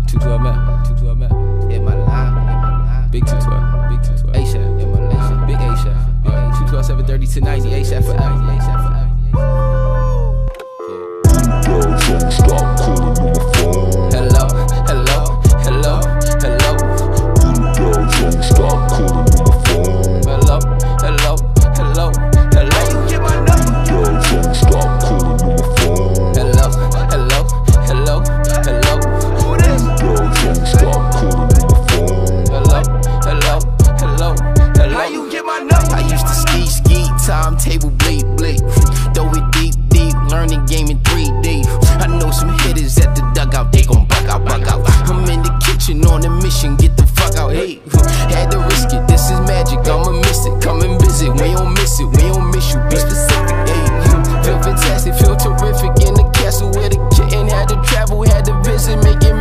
212 Mac. Hit my line. Big 212. Big 212. A-Shap. Hit my line. Big A-Shap. 212 730 to 90. A-Shap for A. Girls don't stop calling on my phone. Hello, hello, hello, hello. Girls don't stop calling on my phone. Hello, hello, hello, hello. Girls don't stop calling on my phone. Hello, hello, hello, hello. Girls don't stop calling on my phone. Hello, hello, hello, hello. How you get my number? I used to ski, timetable, bleed. Throw it deep, learn the game in 3D. I know some hitters at the dugout, they gon' bug out. I'm in the kitchen on a mission, get the fuck out, hey. Had to risk it, this is magic, I'ma miss it. Come and visit, we don't miss it, we don't miss you, be specific, hey. Feel fantastic, feel terrific in the castle where the kitten had to travel, had to visit, make it